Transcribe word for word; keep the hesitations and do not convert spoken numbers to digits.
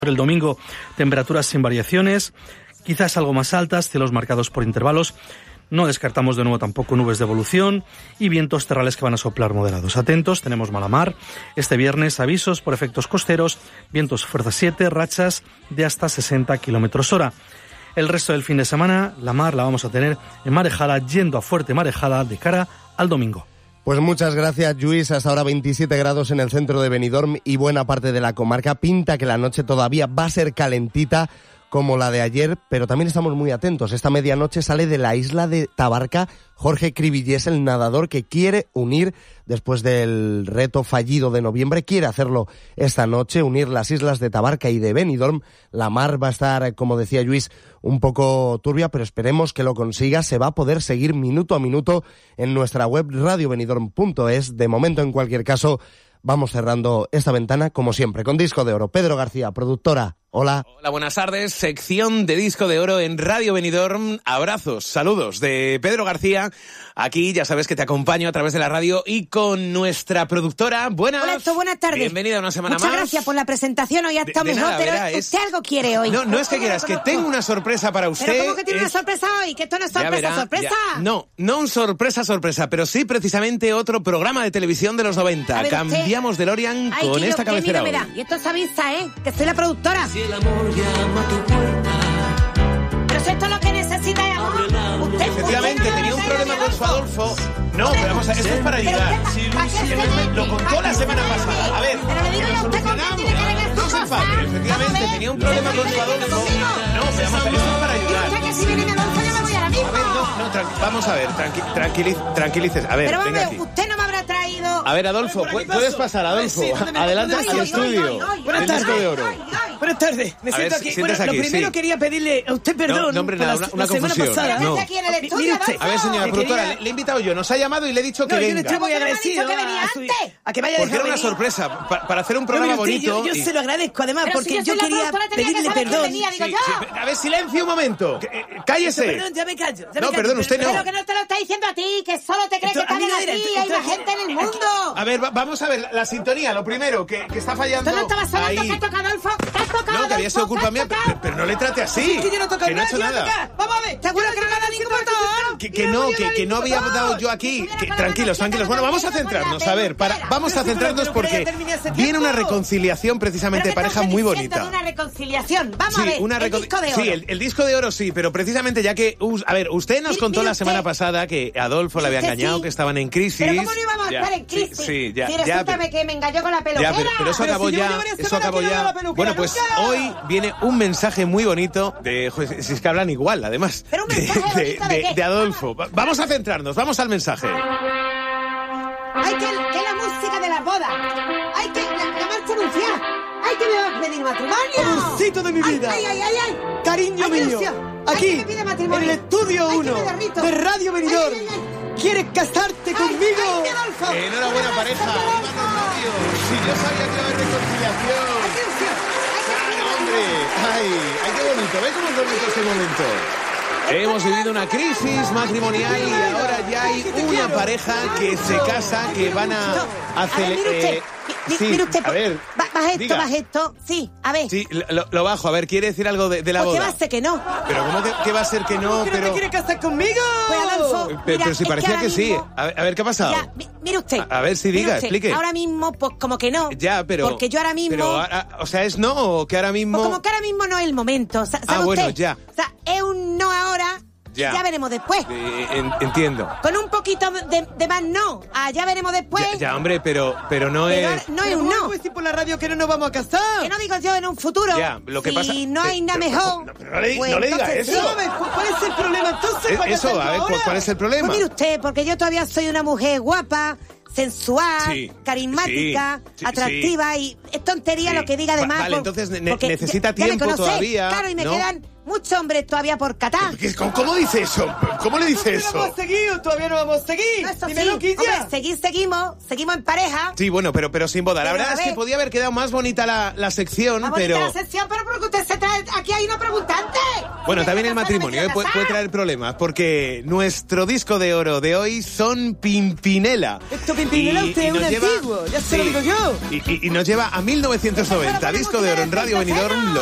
El domingo, temperaturas sin variaciones, quizás algo más altas, cielos marcados por intervalos. No descartamos de nuevo tampoco nubes de evolución y vientos terrales que van a soplar moderados. Atentos, tenemos mala mar. Este viernes avisos por efectos costeros, vientos fuerza siete, rachas de hasta sesenta kilómetros hora. El resto del fin de semana, la mar la vamos a tener en marejada, yendo a fuerte marejada de cara al domingo. Pues muchas gracias, Lluís. Hasta ahora veintisiete grados en el centro de Benidorm y buena parte de la comarca. Pinta que la noche todavía va a ser calentita como la de ayer, pero también estamos muy atentos. Esta medianoche sale de la isla de Tabarca Jorge Cribillés, el nadador que quiere unir, después del reto fallido de noviembre, quiere hacerlo esta noche, unir las islas de Tabarca y de Benidorm. La mar va a estar, como decía Lluís, un poco turbia, pero esperemos que lo consiga. Se va a poder seguir minuto a minuto en nuestra web radio benidorm punto es. De momento, en cualquier caso, vamos cerrando esta ventana, como siempre, con Disco de Oro. Pedro García, productora. Hola. Hola, buenas tardes. Sección de Disco de Oro en Radio Benidorm. Abrazos, saludos de Pedro García. Aquí ya sabes que te acompaño a través de la radio y con nuestra productora. Buenas. Hola, Héctor, buenas tardes. Bienvenida una semana Muchas más. Muchas gracias por la presentación. Hoy ha estado de, de mejor, nada, pero verá, usted es... algo quiere hoy. No, no es que quieras, que tengo una sorpresa para usted. ¿Pero cómo que tiene es... una sorpresa hoy? Que esto no es sorpresa, verá, sorpresa. Ya. No, no un sorpresa, sorpresa, pero sí precisamente otro programa de televisión de los noventa. Ver, Cambiamos usted... DeLorean Ay, con que esta yo, cabecera me da. Y esto se avisa, ¿eh? Que soy la productora. Si el amor llama a tu puerta. Pero si esto es lo que necesita es amor. Usted, Efectivamente, usted no tenía un problema con su Adolfo. No, Pero, pero vamos a... Esto es para ayudar. Sí, Lo contó la semana pasada. A ver, pero le digo yo a usted con qué tiene que arreglar no sus se cosas. enfade. Efectivamente, tenía un problema con su Adolfo. No, pero vamos a ver, esto es para ayudar. Usted que si viene mi Adolfo yo me voy ahora mismo. A ver, no, no, tranqui- vamos a ver, tranqui tranquiliz tranquilices. A ver, Pero vamos, venga aquí. usted no me habrá traído... A ver, Adolfo, pu- puedes pasar, Adolfo. Adelante al estudio. Buenas del Disco de tardes. Oro. Buenas tardes. Me A siento ver, aquí. siéntese Bueno, aquí, lo primero sí. quería pedirle a usted perdón No, no, hombre, por nada, la, una- una la semana confusión. pasada. No. Aquí en el Mi- estudio, mire usted. A ver, señora Me productora, quería- le, le he invitado yo. Nos ha llamado y le he dicho que No, yo le venga. estoy muy ¿Cómo que me ha agradecido dicho que venía a su- antes? a que vaya a Porque era dejar una venir. sorpresa. pa- para hacer un No, programa mire usted, bonito. yo, yo y- se lo agradezco además Pero porque si yo yo soy la quería productora, tenía que pedirle saber quién perdón. venía, digo Sí, yo. sí, a ver, silencio un momento. Que- eh, Cállese. Perdón, ya me callo. ya me No, callo, perdón, pero- usted no. Pero que no te lo está diciendo a ti, que solo te crees Esto- que a mí están no era, aquí, esto- hay más esto- gente en el mundo. A ver, va- vamos a ver la sintonía. Lo primero, que, que está fallando. ¿Tú no estabas hablando ahí. que ha tocado Adolfo? ¿Que has tocado No, que había Adolfo? sido culpa ¿Que has mía, tocado? pero, pero no le trate así. Que yo no he tocado Que no he hecho nada, yo no he nada. tocado. Vamos a ver. ¿Seguro que no me ha dado ningún botón? Que, que no, que, que no había dado yo aquí. Que, tranquilos, tranquilos. Bueno, vamos a centrarnos. A ver, para, vamos a centrarnos porque viene una reconciliación precisamente de Pero pareja que muy estamos diciendo bonita. de una reconciliación. Vamos a Sí, ver, una el recon- disco de oro. sí, el, el disco de oro sí, pero precisamente ya que... us- a ver, usted nos Mire- contó mire la usted. semana pasada que Adolfo le había Usted engañado, sí. que estaban en crisis. Pero ¿cómo no íbamos a Ya, estar en sí, crisis? Sí, ya, Si ya, resulta pero- que me engañó con la peluquera. Ya, pero, pero eso Pero acabó si llevo ya, varias eso semanas acabó que no ya. veo la peluquera, Bueno, pues nunca. hoy viene un mensaje muy bonito de, joder, si es que hablan igual, además, Pero un de, mensaje de- bonito ¿de de- qué? de Adolfo. Va- Vamos a centrarnos, vamos al mensaje. Ay, que, que la música de la boda. Ay, que la, la marcha nupcial. Ay, que me va a pedir matrimonio. Amorcito de mi Ay, vida. ay, ay, ay, ay. Cariño Ay, qué mío, ilusión. Ay, aquí, que me pide matrimonio. en el estudio Ay, que uno me derrito. de Radio Benidorm, Ay, ay, ay. ¿quieres casarte conmigo? Ay, ay, Adolfo. Enhorabuena, Ay, pareja. Adolfo. ¡Vivan los novios! Sí, yo sabía que iba a haber reconciliación. Ay, qué ilusión. Ay, qué ¡Ay, ilusión. hombre! ¡Ay, ay, qué bonito! ¿Ves cómo es bonito este momento? Hemos vivido una crisis matrimonial y ahora ya hay una pareja que se casa, que van a A hacer... ver, mire usted, eh, mi- sí, mire usted, a ver, ba- baja esto, diga. baja esto, sí, a ver, Sí, lo, lo bajo. A ver, ¿quiere decir algo de, de la porque boda? va a ser que no. Pero ¿cómo que, que va a ser que no? ¿Que no te Pero, quieres casar conmigo? Pues Adolfo, pero, mira, pero si es parecía ahora que, sí. mismo- A ver, a ver, ¿qué ha pasado? Ya, mi- mire usted. A- a ver, sí, mire diga, usted, explique. Ahora mismo, pues como que no. Ya, pero... Porque yo ahora mismo... Pero, ahora- o sea, ¿es no o que ahora mismo...? Pues como que ahora mismo no es el momento. sa- ¿Sabe Ah, bueno, usted? ya. O sea, es un no ahora, Ya. ya, veremos después. Eh, en- entiendo. Con un poquito de, de más no, ah, ya veremos después. Ya, ya, hombre, pero, pero no Pero es... ahora no es Pero un ¿cómo no. puedes decir por la radio que no nos vamos a casar? Que no digo yo en un futuro. Ya, lo que si pasa- no hay Sí, nada pero- mejor. no, pero no le- pues no le diga entonces eso. sí. No, me- ¿cuál es el problema entonces? Eh, para Eso, casarnos a ver, ¿cuál, ahora? cuál es el problema? Pues mire usted, porque yo todavía soy una mujer guapa, sensual, Sí, carismática, sí, sí, atractiva y es tontería Sí. lo que diga Va- además. vale, por- entonces ne- porque necesita ya- ya me tiempo conoce, todavía, Claro, y me ¿no? quedan muchos hombres todavía por catar. ¿Qué- ¿Cómo, cómo dice eso? ¿Cómo le dice ¿No vamos eso? a seguir o todavía no vamos a seguir? No, eso sí, Dímelo, Quilla. hombre, seguir, seguimos, seguimos en pareja. Sí, bueno, pero, pero sin boda. La Pero, verdad a es que ver. podía haber quedado más bonita la, la sección, Vamos pero... a la sección, pero porque usted se trae aquí aquí hay una preguntante. Bueno, Si también me el voy a casar, matrimonio me eh, quiero puede, casar. puede traer problemas, porque nuestro disco de oro de hoy son Pimpinela. Esto, Pimpinela, Y- usted y es un nos lleva- antiguo, ya se lo sí, digo yo. Y, y- y nos lleva a mil novecientos noventa, disco de oro en Radio Benidorm.